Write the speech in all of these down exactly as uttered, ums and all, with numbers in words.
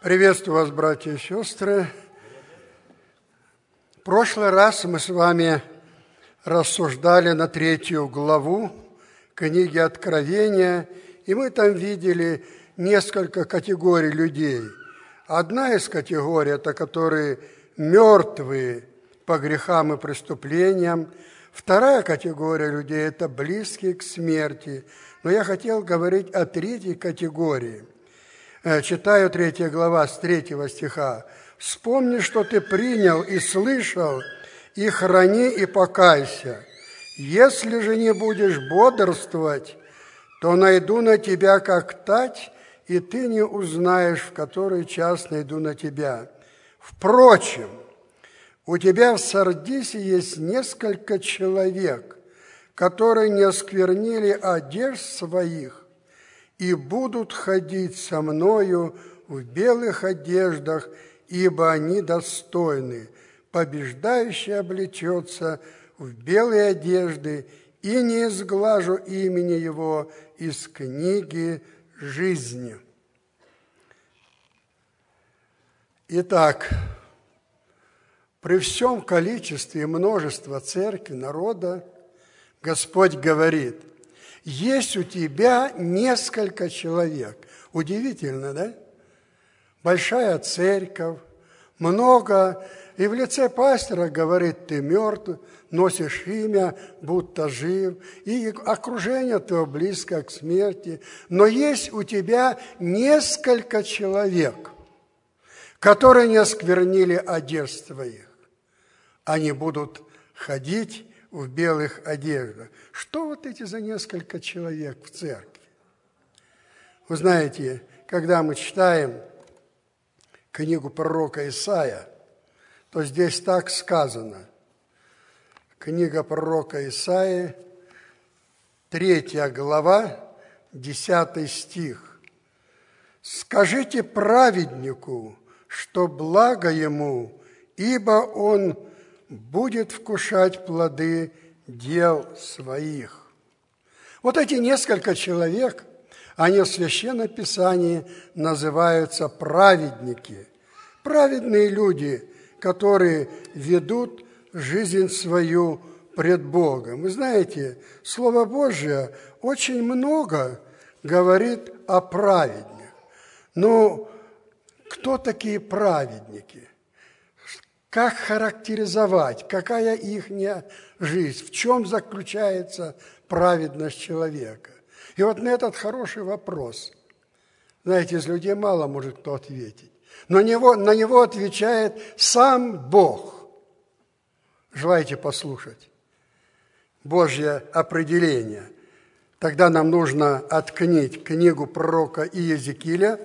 Приветствую вас, братья и сестры. В прошлый раз мы с вами рассуждали на третью главу книги Откровения, и мы там видели несколько категорий людей. Одна из категорий – это которые мертвые по грехам и преступлениям. Вторая категория людей – это близкие к смерти. Но я хотел говорить о третьей категории. Читаю третья глава с третьего стиха. «Вспомни, что ты принял и слышал, и храни, и покайся. Если же не будешь бодрствовать, то найду на тебя, как тать, и ты не узнаешь, в который час найду на тебя. Впрочем, у тебя в Сардисе есть несколько человек, которые не осквернили одежд своих, и будут ходить со мною в белых одеждах, ибо они достойны. Побеждающий облечется в белые одежды, и не изглажу имени его из книги жизни». Итак, при всем количестве и множестве церкви, народа, Господь говорит: есть у тебя несколько человек. Удивительно, да? Большая церковь, много. И в лице пастора говорит: ты мертв, носишь имя, будто жив. И окружение твое близко к смерти. Но есть у тебя несколько человек, которые не осквернили одежд твоих. Они будут ходить в белых одеждах. Что вот эти за несколько человек в церкви? Вы знаете, когда мы читаем книгу пророка Исаия, то здесь так сказано. Книга пророка Исаии, третья глава, десятый стих. «Скажите праведнику, что благо ему, ибо он будет вкушать плоды дел своих». Вот эти несколько человек, они в Священном Писании называются праведники. Праведные люди, которые ведут жизнь свою пред Богом. Вы знаете, Слово Божие очень много говорит о праведных. Но кто такие праведники? Как характеризовать, какая их жизнь, в чем заключается праведность человека? И вот на этот хороший вопрос, знаете, из людей мало может кто ответить, но на него, на него отвечает сам Бог. Желаете послушать Божье определение? Тогда нам нужно открыть книгу пророка Иезекииля,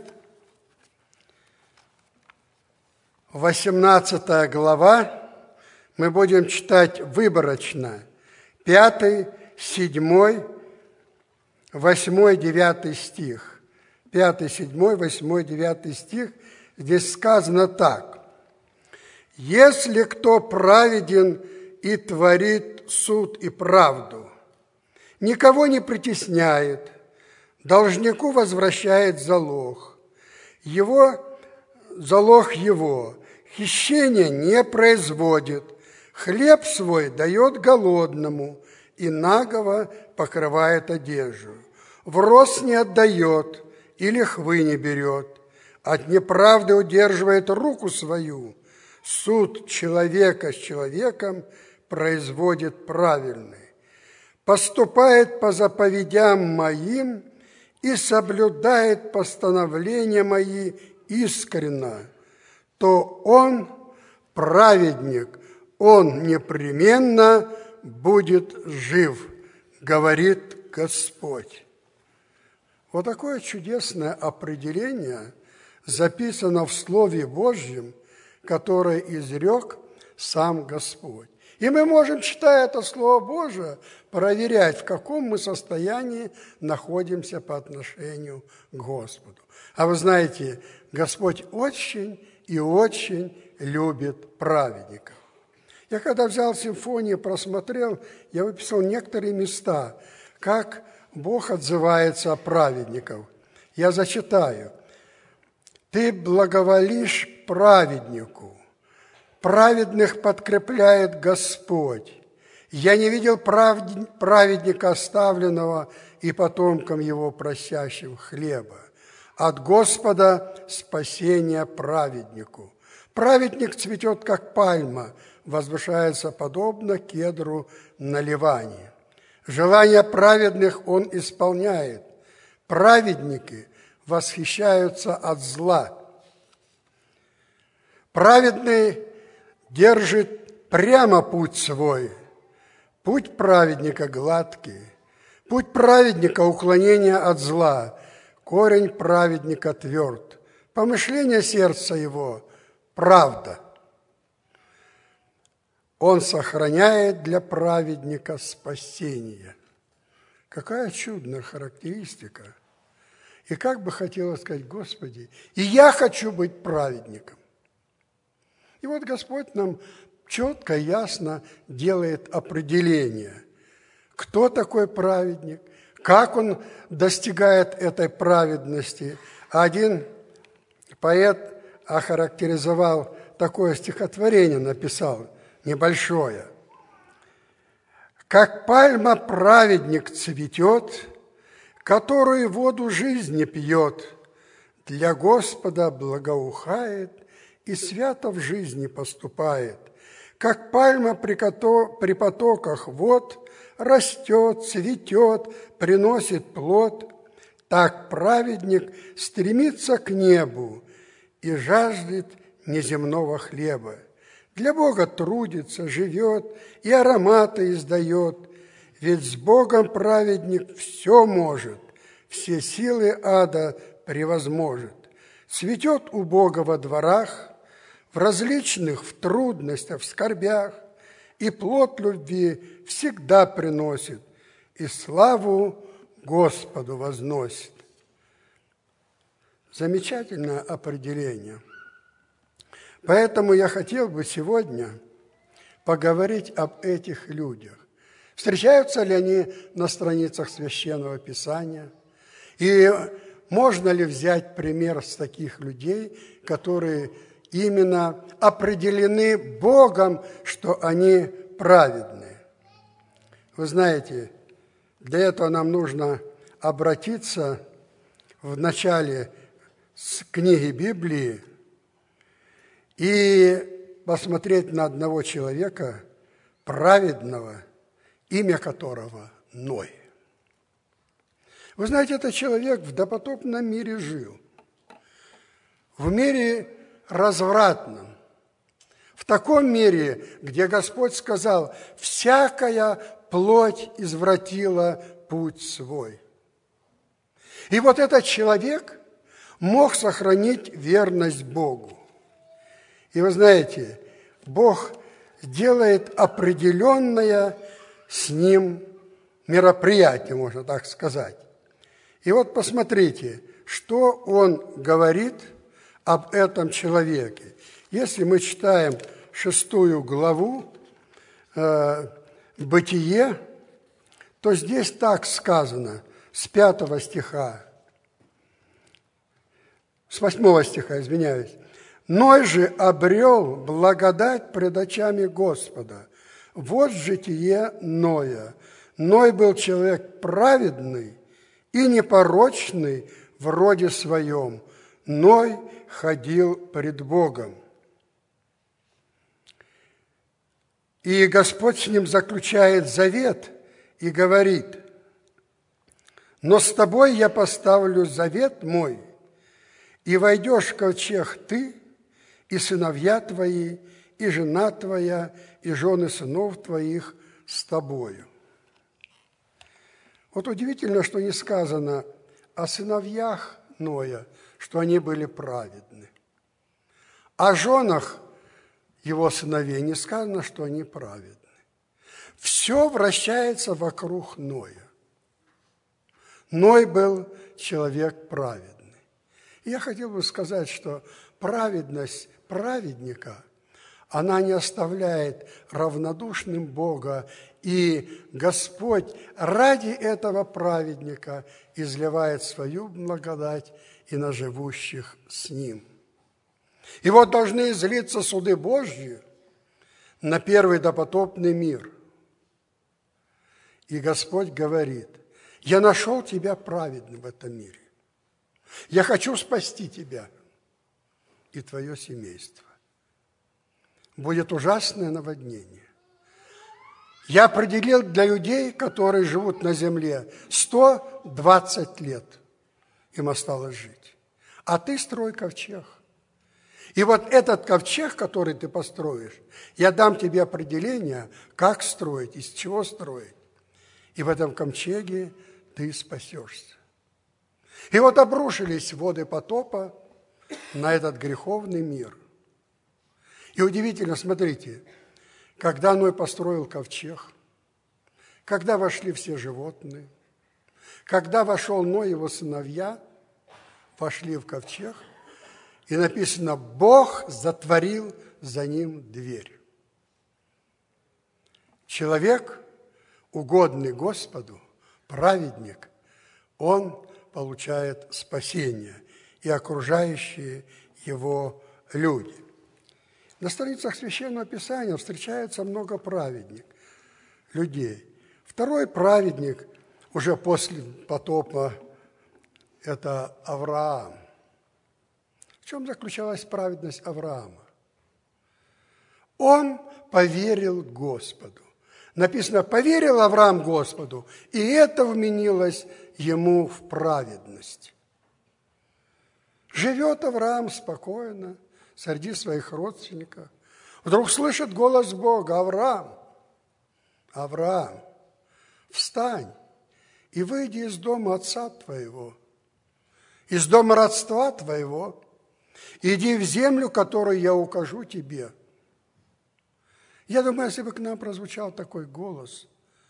восемнадцатая глава, мы будем читать выборочно, пятый, седьмой, восьмой, девятый стих. Пятый, седьмой, восьмой, девятый стих, здесь сказано так. «Если кто праведен и творит суд и правду, никого не притесняет, должнику возвращает залог, его залог его, хищения не производит, хлеб свой дает голодному, и нагого покрывает одежду. В рост не отдает, и лихвы не берет, от неправды удерживает руку свою. Суд человека с человеком производит правильный. Поступает по заповедям моим и соблюдает постановления мои искренно, то он праведник, он непременно будет жив, говорит Господь». Вот такое чудесное определение записано в Слове Божьем, которое изрек сам Господь. И мы можем, читая это Слово Божие, проверять, в каком мы состоянии находимся по отношению к Господу. А вы знаете, Господь очень и очень любит праведников. Я когда взял симфонию, просмотрел, я выписал некоторые места, как Бог отзывается о праведниках. Я зачитаю. Ты благоволишь праведнику, праведных подкрепляет Господь. Я не видел праведника оставленного и потомкам его просящим хлеба. От Господа спасение праведнику. Праведник цветет, как пальма, возвышается подобно кедру на Ливане. Желания праведных он исполняет. Праведники восхищаются от зла. Праведный держит прямо путь свой. Путь праведника гладкий. Путь праведника – уклонение от зла. Корень праведника тверд. Помышление сердца его – правда. Он сохраняет для праведника спасение. Какая чудная характеристика. И как бы хотелось сказать: Господи, и я хочу быть праведником. И вот Господь нам четко, ясно делает определение, кто такой праведник, как он достигает этой праведности. Один поэт охарактеризовал, такое стихотворение написал, небольшое. «Как пальма праведник цветет, которую воду жизни пьет, для Господа благоухает и свято в жизни поступает. Как пальма при, кото, при потоках вод растет, цветет, приносит плод, так праведник стремится к небу и жаждет неземного хлеба. Для Бога трудится, живет и ароматы издает, ведь с Богом праведник все может, все силы ада превозможет. Цветет у Бога во дворах, в различных, в трудностях, в скорбях, и плод любви всегда приносит, и славу Господу возносит». Замечательное определение. Поэтому я хотел бы сегодня поговорить об этих людях. Встречаются ли они на страницах Священного Писания? И можно ли взять пример с таких людей, которые именно определены Богом, что они праведные? Вы знаете, для этого нам нужно обратиться в начале книги Библии и посмотреть на одного человека, праведного, имя которого Ной. Вы знаете, этот человек в допотопном мире жил, в мире развратном, в таком мире, где Господь сказал: «Всякая плоть извратила путь свой». И вот этот человек мог сохранить верность Богу. И вы знаете, Бог делает определенное с ним мероприятие, можно так сказать. И вот посмотрите, что он говорит об этом человеке. Если мы читаем шестую главу э, «Бытие», то здесь так сказано, с пятого стиха, с восьмого стиха, извиняюсь. «Ной же обрел благодать пред очами Господа. Вот житие Ноя. Ной был человек праведный и непорочный в роде своем. Ной ходил пред Богом. И Господь с ним заключает завет и говорит: но с тобой я поставлю завет мой, и войдешь в ковчег ты, и сыновья твои, и жена твоя, и жены сынов твоих с тобою». Вот удивительно, что не сказано о сыновьях Ноя, что они были праведны. О женах его сыновей не сказано, что они праведны. Все вращается вокруг Ноя. Ной был человек праведный. И я хотел бы сказать, что праведность праведника, она не оставляет равнодушным Бога, и Господь ради этого праведника изливает свою благодать и на живущих с Ним. И вот должны излиться суды Божьи на первый допотопный мир. И Господь говорит: я нашел тебя праведным в этом мире. Я хочу спасти тебя и твое семейство. Будет ужасное наводнение. Я определил для людей, которые живут на земле, сто двадцать лет им осталось жить. А ты строй ковчег. И вот этот ковчег, который ты построишь, я дам тебе определение, как строить, из чего строить. И в этом ковчеге ты спасешься. И вот обрушились воды потопа на этот греховный мир. И удивительно, смотрите, когда Ной построил ковчег, когда вошли все животные, когда вошел Ной и его сыновья, вошли в ковчег, и написано: Бог затворил за ним дверь. Человек, угодный Господу, праведник, он получает спасение, и окружающие его люди. На страницах Священного Писания встречается много праведников, людей. Второй праведник уже после потопа – это Авраам. В чем заключалась праведность Авраама? Он поверил Господу. Написано: поверил Авраам Господу, и это вменилось ему в праведность. Живет Авраам спокойно среди своих родственников. Вдруг слышит голос Бога: Авраам, Авраам, встань и выйди из дома отца твоего, из дома родства твоего, иди в землю, которую я укажу тебе. Я думаю, если бы к нам прозвучал такой голос,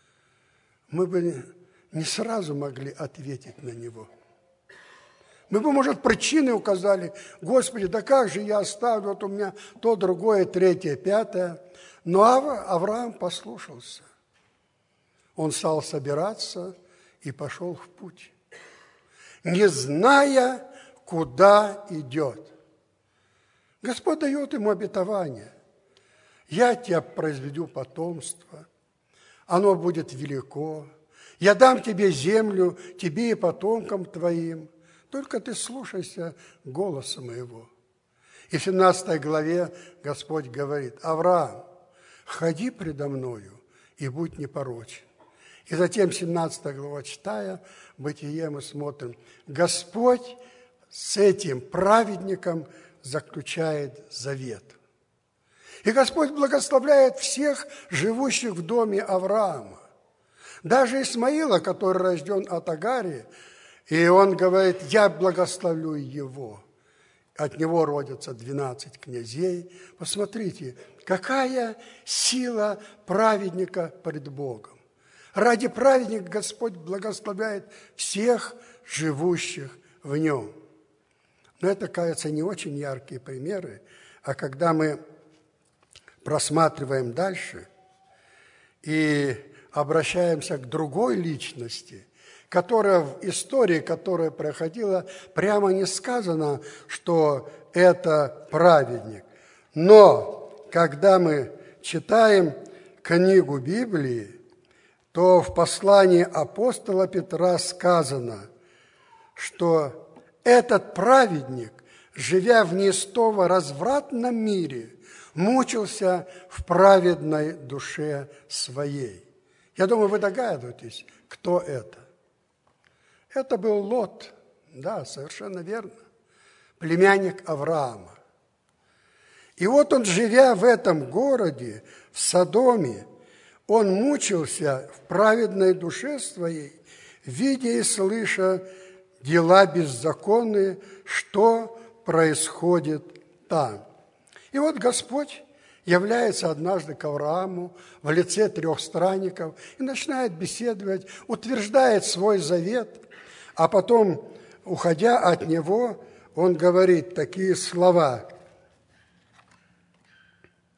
мы бы не сразу могли ответить на него. Мы бы, может, причины указали: Господи, да как же я оставлю, вот у меня то, другое, третье, пятое. Но Авраам послушался. Он стал собираться и пошел в путь, не зная, куда идет. Господь дает ему обетование: я тебя произведу потомство, оно будет велико, я дам тебе землю, тебе и потомкам твоим, только ты слушайся голоса моего. И в семнадцатой главе Господь говорит: Авраам, ходи предо мною и будь непорочен. И затем семнадцатая глава, читая Бытие, мы смотрим: Господь с этим праведником заключает завет. И Господь благословляет всех живущих в доме Авраама. Даже Исмаила, который рожден от Агари, и он говорит: я благословлю его. От него родятся двенадцать князей. Посмотрите, какая сила праведника пред Богом. Ради праведника Господь благословляет всех живущих в нем. Но это, кажется, не очень яркие примеры. А когда мы просматриваем дальше и обращаемся к другой личности, которая в истории, которая проходила, прямо не сказано, что это праведник. Но когда мы читаем книгу Библии, то в послании апостола Петра сказано, что этот праведник, живя в неистово развратном мире, мучился в праведной душе своей. Я думаю, вы догадываетесь, кто это. Это был Лот, да, совершенно верно, племянник Авраама. И вот он, живя в этом городе, в Содоме, он мучился в праведной душе своей, видя и слыша дела беззаконные, что происходит там. И вот Господь является однажды к Аврааму в лице трех странников и начинает беседовать, утверждает свой завет, а потом, уходя от него, он говорит такие слова: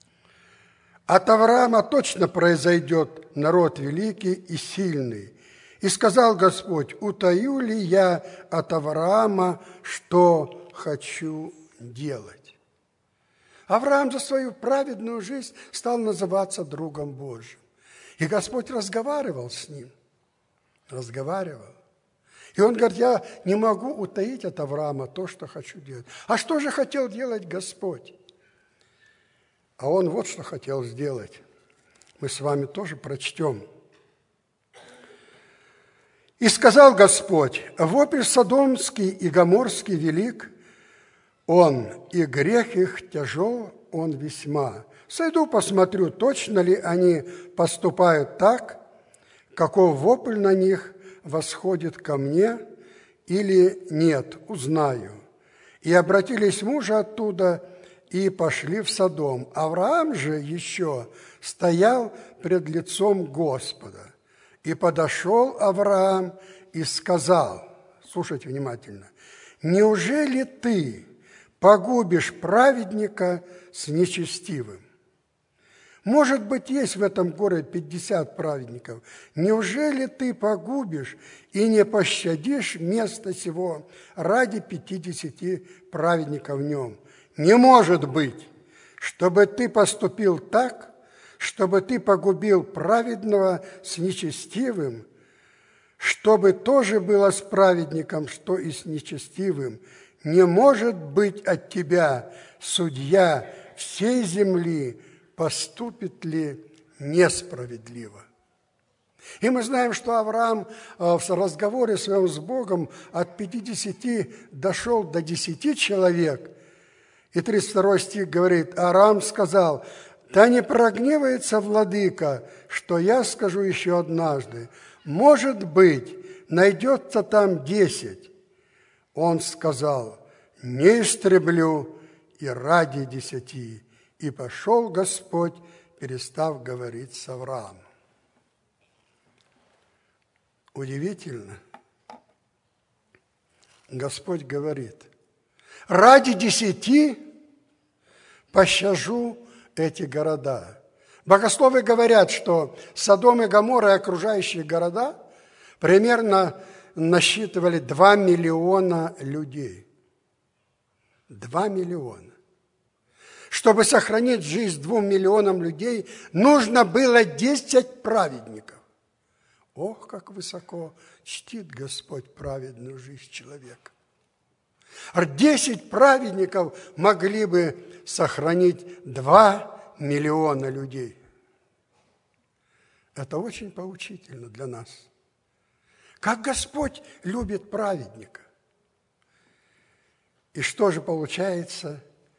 «От Авраама точно произойдет народ великий и сильный, И сказал Господь: утаю ли я от Авраама, что хочу делать? Авраам за свою праведную жизнь стал называться другом Божьим. И Господь разговаривал с ним, разговаривал. И он говорит: я не могу утаить от Авраама то, что хочу делать. А что же хотел делать Господь? А он вот что хотел сделать. Мы с вами тоже прочтем. «И сказал Господь: вопль содомский и гоморский велик, он, и грех их тяжел он весьма. Сойду, посмотрю, точно ли они поступают так, каков вопль на них восходит ко мне, или нет, узнаю. И обратились мужи оттуда, и пошли в Содом. Авраам же еще стоял пред лицом Господа. И подошел Авраам и сказал», слушайте внимательно, «неужели ты погубишь праведника с нечестивым? Может быть, есть в этом городе пятьдесят праведников. Неужели ты погубишь и не пощадишь место сего ради пятидесяти праведников в нем? Не может быть, чтобы ты поступил так, чтобы ты погубил праведного с нечестивым, чтобы тоже было с праведником, что и с нечестивым. Не может быть от тебя судья всей земли, поступит ли несправедливо». И мы знаем, что Авраам в разговоре своем с Богом от пятидесяти дошел до десяти человек. И тридцать второй стих говорит: Авраам сказал: «Да не прогневается владыка, что я скажу еще однажды. Может быть, найдется там десять». Он сказал: «Не истреблю и ради десяти». И пошел Господь, перестав говорить с Авраамом. Удивительно. Господь говорит: ради десяти пощажу эти города. Богословы говорят, что Содом и Гоморра и окружающие города примерно насчитывали два миллиона людей. Два миллиона. Чтобы сохранить жизнь двум миллионам людей, нужно было десять праведников. Ох, как высоко чтит Господь праведную жизнь человека. Десять праведников могли бы сохранить два миллиона людей. Это очень поучительно для нас. Как Господь любит праведника. И что же получается?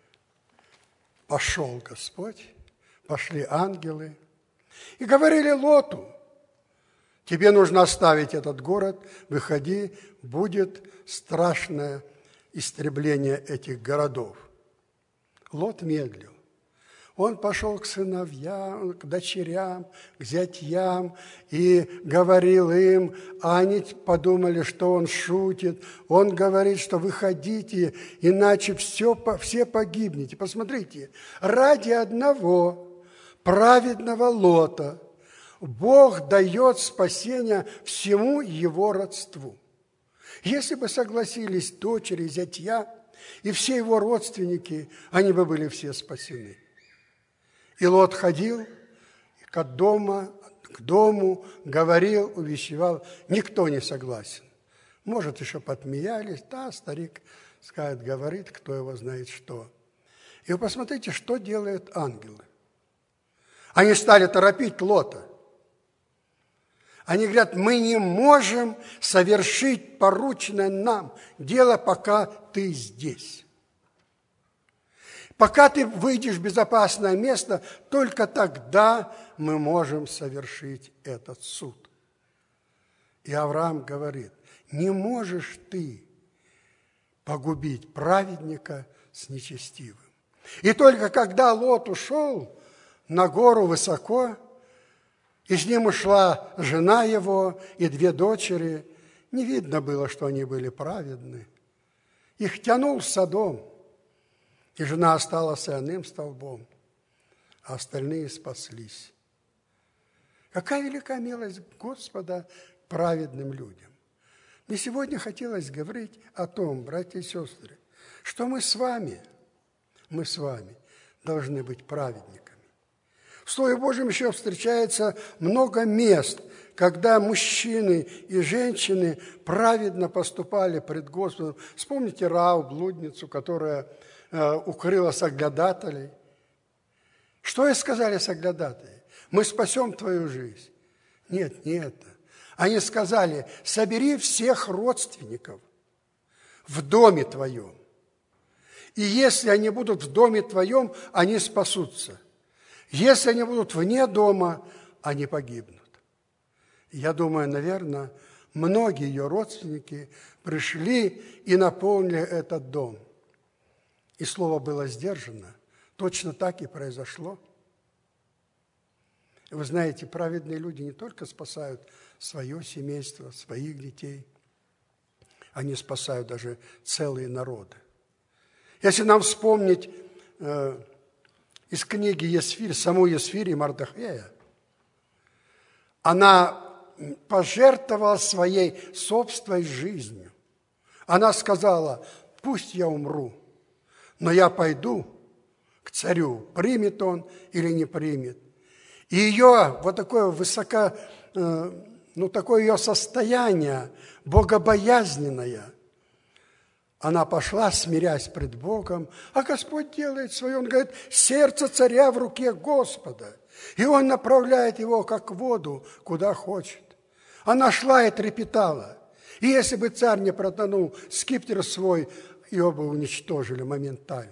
Пошел Господь, пошли ангелы и говорили Лоту: тебе нужно оставить этот город, выходи, будет страшное истребление этих городов. Лот медлил. Он пошел к сыновьям, к дочерям, к зятьям и говорил им, а они подумали, что он шутит. Он говорит, что выходите, иначе все, все погибнете. Посмотрите, ради одного праведного Лота Бог дает спасение всему его родству. Если бы согласились дочери, зятья и все его родственники, они бы были все спасены. И Лот ходил к дому, к дому, говорил, увещевал. Никто не согласен. Может, еще подмеялись. Да, старик, скажет, говорит, кто его знает что. И вы посмотрите, что делают ангелы. Они стали торопить Лота. Они говорят: мы не можем совершить порученное нам дело, пока ты здесь. Пока ты выйдешь в безопасное место, только тогда мы можем совершить этот суд. И Авраам говорит: не можешь ты погубить праведника с нечестивым. И только когда Лот ушел на гору высоко, и с ним ушла жена его и две дочери, не видно было, что они были праведны. Их тянул Содом. И жена осталась иным столбом, а остальные спаслись. Какая велика милость Господа праведным людям. Мне сегодня хотелось говорить о том, братья и сестры, что мы с вами, мы с вами должны быть праведниками. В Слове Божьем еще встречается много мест, когда мужчины и женщины праведно поступали пред Господом. Вспомните Рааву, блудницу, которая э, укрыла соглядаталей. Что ей сказали соглядатые? Мы спасем твою жизнь. Нет, не это. Они сказали, собери всех родственников в доме твоем. И если они будут в доме твоем, они спасутся. Если они будут вне дома, они погибнут. Я думаю, наверное, многие ее родственники пришли и наполнили этот дом. И слово было сдержано. Точно так и произошло. Вы знаете, праведные люди не только спасают свое семейство, своих детей, они спасают даже целые народы. Если нам вспомнить э, из книги Есфирь, саму Есфирь и Мардохея, она пожертвовала своей собственной жизнью. Она сказала, пусть я умру, но я пойду к царю, примет он или не примет. И ее вот такое высоко, ну такое ее состояние, богобоязненное, она пошла, смирясь пред Богом, а Господь делает свое. Он говорит, сердце царя в руке Господа, и он направляет его, как воду, куда хочет. Она шла и трепетала. И если бы царь не протонул скипетр свой, ее бы уничтожили моментально.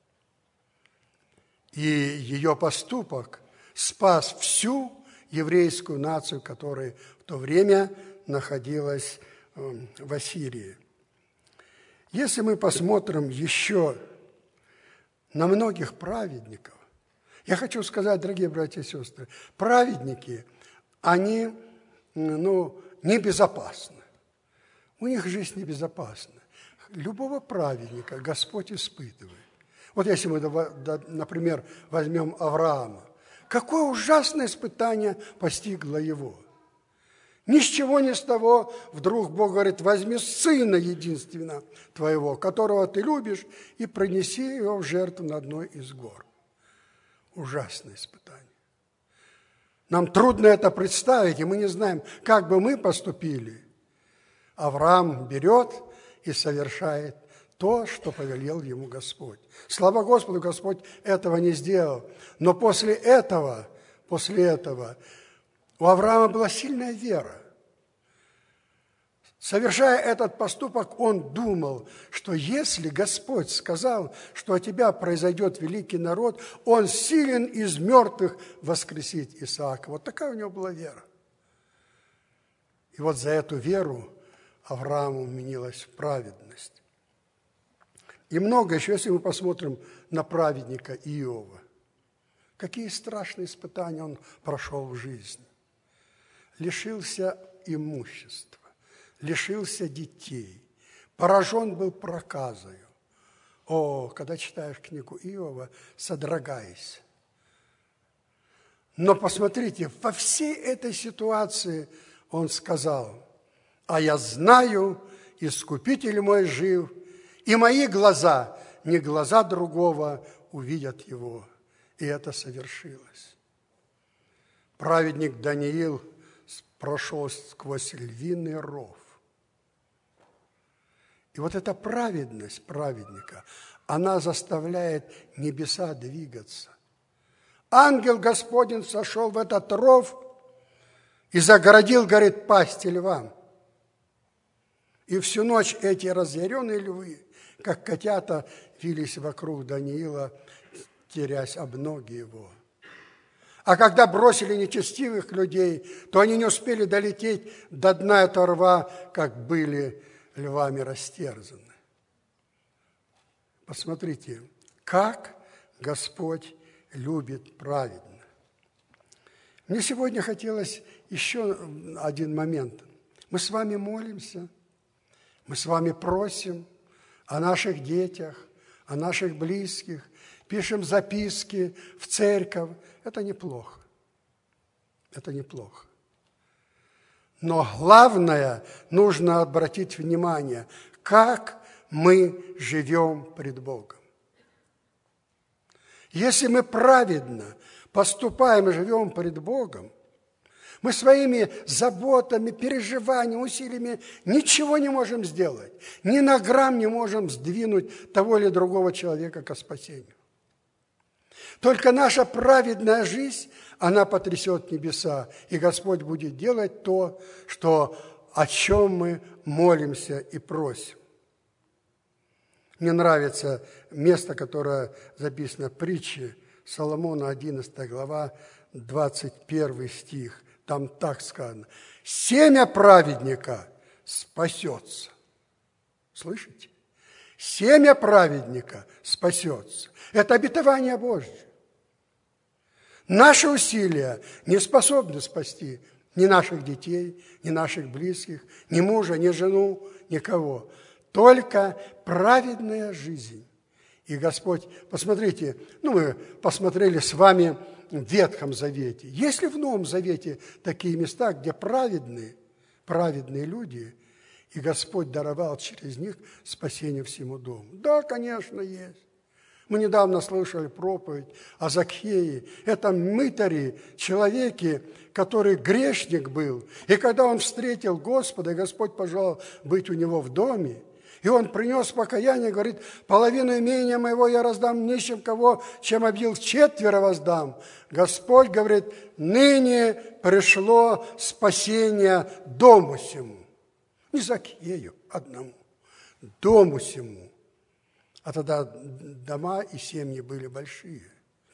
И ее поступок спас всю еврейскую нацию, которая в то время находилась в Ассирии. Если мы посмотрим еще на многих праведников, я хочу сказать, дорогие братья и сестры, праведники, они ну, небезопасны. У них жизнь небезопасна. Любого праведника Господь испытывает. Вот если мы, например, возьмем Авраама, какое ужасное испытание постигло его. Ни с чего, ни с того вдруг Бог говорит, возьми сына единственного твоего, которого ты любишь, и принеси его в жертву на одной из гор. Ужасное испытание. Нам трудно это представить, и мы не знаем, как бы мы поступили. Авраам берет и совершает то, что повелел ему Господь. Слава Господу, Господь этого не сделал. Но после этого, после этого у Авраама была сильная вера. Совершая этот поступок, он думал, что если Господь сказал, что от тебя произойдет великий народ, он силен из мертвых воскресить Исаака. Вот такая у него была вера. И вот за эту веру Аврааму вменилась праведность. И много еще, если мы посмотрим на праведника Иова. Какие страшные испытания он прошел в жизни. Лишился имущества, лишился детей, поражен был проказою. О, когда читаешь книгу Иова, содрогайся. Но посмотрите, во всей этой ситуации он сказал, а я знаю, Искупитель мой жив, и мои глаза, не глаза другого, увидят его. И это совершилось. Праведник Даниил прошел сквозь львиный ров. И вот эта праведность праведника, она заставляет небеса двигаться. Ангел Господень сошел в этот ров и загородил, говорит, пасти львам. И всю ночь эти разъяренные львы, как котята, вились вокруг Даниила, терясь об ноги его. А когда бросили нечестивых людей, то они не успели долететь до дна этого рва, как были львами растерзаны. Посмотрите, как Господь любит праведно. Мне сегодня хотелось еще один момент. Мы с вами молимся, мы с вами просим о наших детях, о наших близких, пишем записки в церковь. Это неплохо. Это неплохо. Но главное, нужно обратить внимание, как мы живем пред Богом. Если мы праведно поступаем и живем пред Богом, мы своими заботами, переживаниями, усилиями ничего не можем сделать. Ни на грамм не можем сдвинуть того или другого человека ко спасению. Только наша праведная жизнь, она потрясет небеса, и Господь будет делать то, что, о чем мы молимся и просим. Мне нравится место, которое записано в притче Соломона, одиннадцатая глава, двадцать первый стих. Там так сказано: «Семя праведника спасется». Слышите? Семя праведника спасется. Это обетование Божье. Наши усилия не способны спасти ни наших детей, ни наших близких, ни мужа, ни жену, никого. Только праведная жизнь. И Господь, посмотрите, ну мы посмотрели с вами в Ветхом Завете. Есть ли в Новом Завете такие места, где праведные, праведные люди, и Господь даровал через них спасение всему дому? Да, конечно, есть. Мы недавно слышали проповедь о Закхее. Это мытари, человеке, который грешник был. И когда он встретил Господа, и Господь пожелал быть у него в доме, и он принес покаяние, говорит: половину имения моего я раздам нищим, кого, чем объел, четверо воздам. Господь говорит: ныне пришло спасение дому сему. Не Закхею одному, дому сему. А тогда дома и семьи были большие.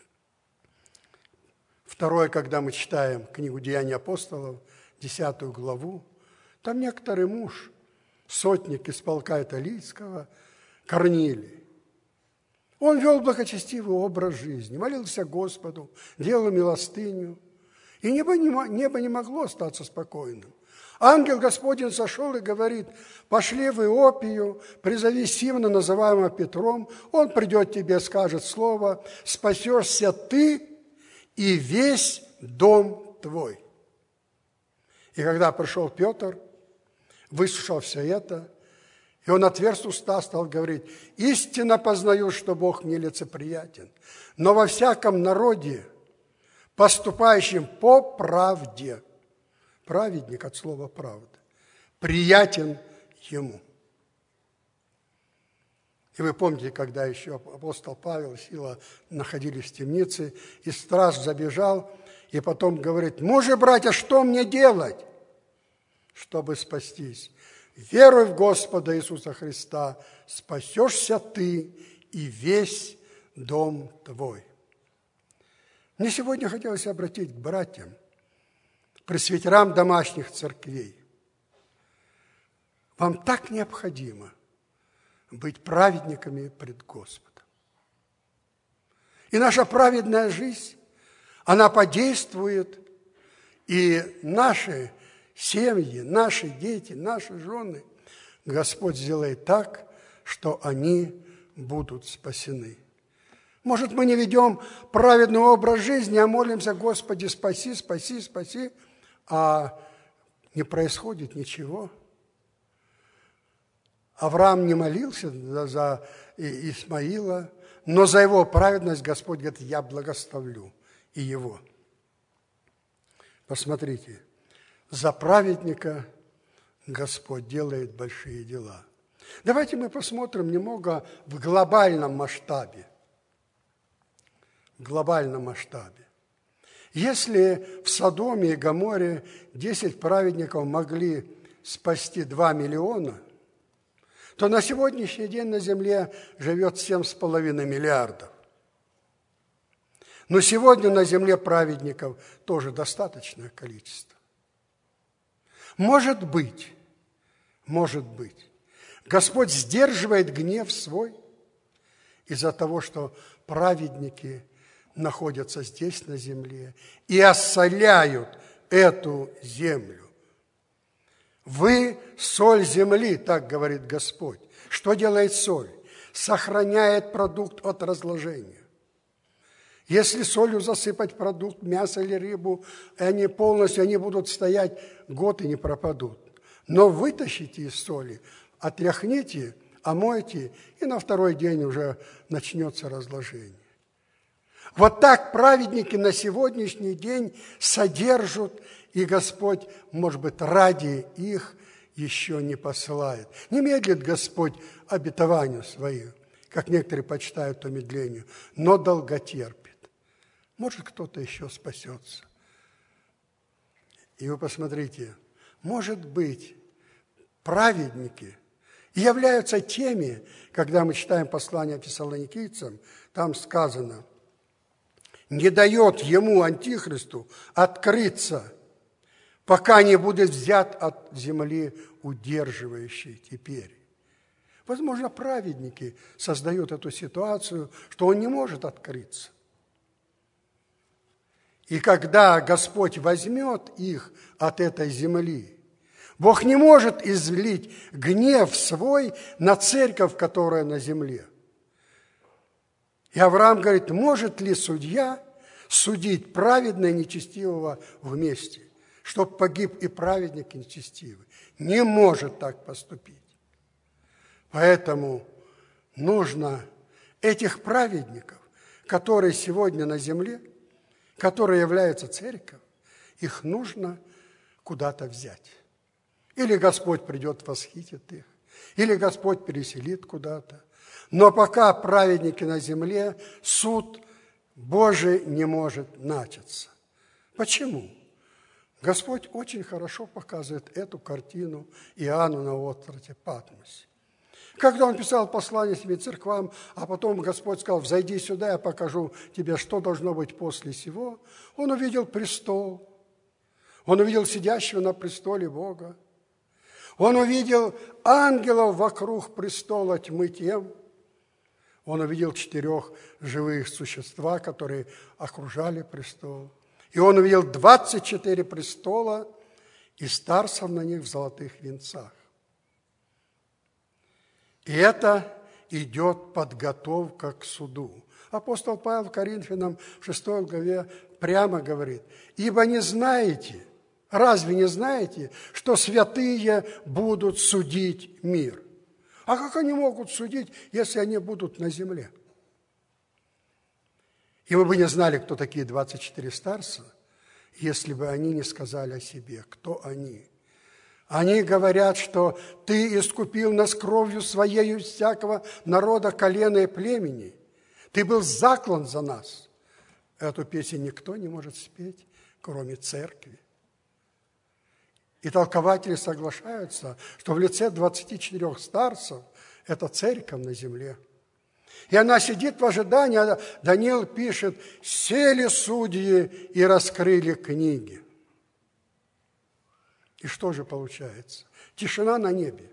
Второе, когда мы читаем книгу «Деяния апостолов», десятую главу, там некоторый муж, сотник из полка Италийского, Корнилий. Он вел благочестивый образ жизни, молился Господу, делал милостыню. И небо не, небо не могло остаться спокойным. Ангел Господень сошел и говорит: пошли в Иопию, призови Симона, называемого Петром, он придет тебе, скажет слово, спасешься ты и весь дом твой. И когда пришел Петр, выслушал все это, и он отверз уста, стал говорить: истинно познаю, что Бог мне лицеприятен, но во всяком народе, поступающим по правде, праведник от слова правда, приятен ему. И вы помните, когда еще апостол Павел и Сила находились в темнице, и страж забежал, и потом говорит: мужи, братья, что мне делать, чтобы спастись? Веруй в Господа Иисуса Христа, спасешься ты и весь дом твой. Мне сегодня хотелось обратить к братьям, пресвитерам домашних церквей. Вам так необходимо быть праведниками пред Господом. И наша праведная жизнь, она подействует, и наши семьи, наши дети, наши жены, Господь сделает так, что они будут спасены. Может, мы не ведем праведный образ жизни, а молимся: Господи, спаси, спаси, спаси, а не происходит ничего. Авраам не молился за Исмаила, но за его праведность Господь говорит: я благословлю и его. Посмотрите, за праведника Господь делает большие дела. Давайте мы посмотрим немного в глобальном масштабе. В глобальном масштабе. Если в Содоме и Гоморе десять праведников могли спасти два миллиона, то на сегодняшний день на земле живет семь с половиной миллиардов. Но сегодня на земле праведников тоже достаточное количество. Может быть, может быть, Господь сдерживает гнев свой из-за того, что праведники находятся здесь, на земле, и осоляют эту землю. Вы соль земли, так говорит Господь. Что делает соль? Сохраняет продукт от разложения. Если солью засыпать продукт, мясо или рыбу, они полностью, они будут стоять год и не пропадут. Но вытащите из соли, отряхните, омойте, и на второй день уже начнется разложение. Вот так праведники на сегодняшний день содержат, и Господь, может быть, ради их еще не посылает. Не медлит Господь обетованию своим, как некоторые почитают то медлению, но долготерпит. Может, кто-то еще спасется. И вы посмотрите, может быть, праведники являются теми, когда мы читаем послание Фессалоникийцам, там сказано, не дает ему, антихристу, открыться, пока не будет взят от земли удерживающей теперь. Возможно, праведники создают эту ситуацию, что он не может открыться. И когда Господь возьмет их от этой земли, Бог не может излить гнев свой на церковь, которая на земле. И Авраам говорит, может ли судья судить праведного и нечестивого вместе, чтобы погиб и праведник, и нечестивый? Не может так поступить. Поэтому нужно этих праведников, которые сегодня на земле, которые являются церковью, их нужно куда-то взять. Или Господь придет, восхитит их, или Господь переселит куда-то. Но пока праведники на земле, суд Божий не может начаться. Почему? Господь очень хорошо показывает эту картину Иоанну на острове Патмосе. Когда он писал послание себе церквам, а потом Господь сказал, взойди сюда, я покажу тебе, что должно быть после сего, он увидел престол, он увидел сидящего на престоле Бога, он увидел ангелов вокруг престола тьмы тем, он увидел четырех живых существа, которые окружали престол. И он увидел двадцать четыре престола и старцев на них в золотых венцах. И это идет подготовка к суду. Апостол Павел в Коринфянам в шестой главе прямо говорит, «Ибо не знаете, разве не знаете, что святые будут судить мир?» А как они могут судить, если они будут на земле? И мы бы не знали, кто такие двадцать четыре старца, если бы они не сказали о себе, кто они. Они говорят, что ты искупил нас кровью своею всякого народа, колена и племени. Ты был заклан за нас. Эту песню никто не может спеть, кроме церкви. И толкователи соглашаются, что в лице двадцати четырёх старцев это церковь на земле. И она сидит в ожидании, а Даниил пишет, «Сели судьи и раскрыли книги». И что же получается? Тишина на небе.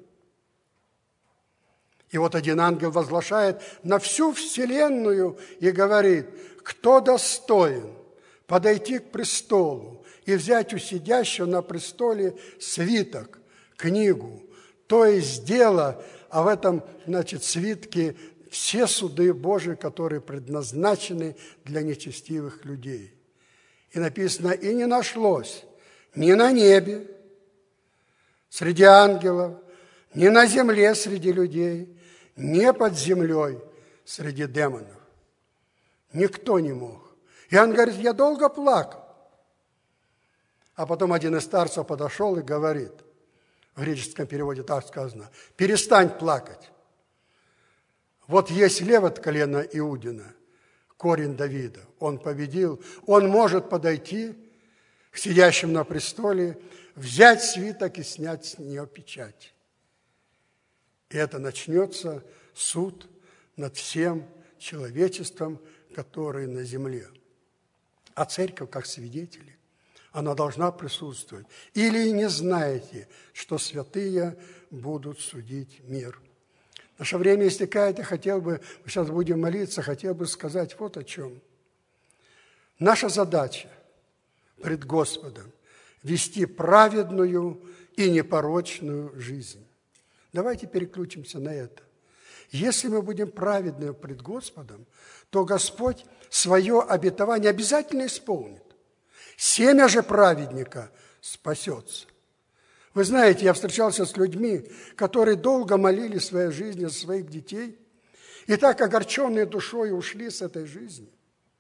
И вот один ангел возглашает на всю вселенную и говорит, кто достоин подойти к престолу и взять у сидящего на престоле свиток, книгу, то есть дело, а в этом, значит, свитке все суды Божии, которые предназначены для нечестивых людей. И написано, и не нашлось ни на небе, среди ангелов, ни на земле среди людей, ни под землей среди демонов. Никто не мог. И он говорит, я долго плакал. А потом один из старцев подошел и говорит, в греческом переводе так сказано, перестань плакать. Вот есть лев от колена Иудина, корень Давида, он победил, он может подойти к сидящим на престоле, взять свиток и снять с нее печать. И это начнется суд над всем человечеством, которое на земле. А церковь, как свидетели, она должна присутствовать. Или не знаете, что святые будут судить мир. Наше время истекает, я хотел бы, мы сейчас будем молиться, хотел бы сказать вот о чем. Наша задача пред Господом – вести праведную и непорочную жизнь. Давайте переключимся на это. Если мы будем праведны пред Господом, то Господь свое обетование обязательно исполнит. Семя же праведника спасется. Вы знаете, я встречался с людьми, которые долго молились в своей жизни за своих детей, и так огорченные душой ушли с этой жизни.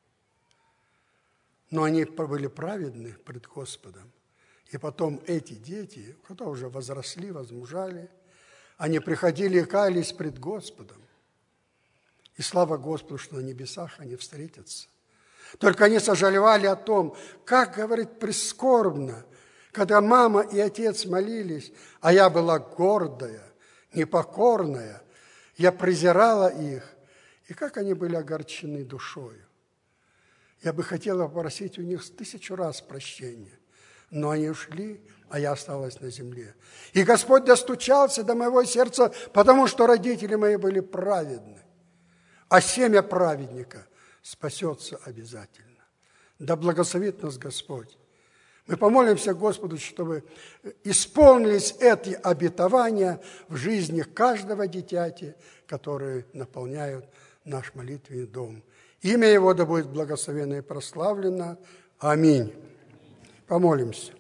Но они были праведны пред Господом. И потом эти дети, которые уже возросли, возмужали, они приходили и каялись пред Господом. И слава Господу, что на небесах они встретятся. Только они сожалевали о том, как, говорит, прискорбно, когда мама и отец молились, а я была гордая, непокорная, я презирала их, и как они были огорчены душою. Я бы хотела попросить у них тысячу раз прощения, но они ушли, а я осталась на земле. И Господь достучался до моего сердца, потому что родители мои были праведны, а семя праведника спасется обязательно. Да благословит нас Господь. Мы помолимся Господу, чтобы исполнились эти обетования в жизни каждого дитяти, которые наполняют наш молитвенный дом. Имя Его да будет благословенно и прославлено. Аминь. Помолимся.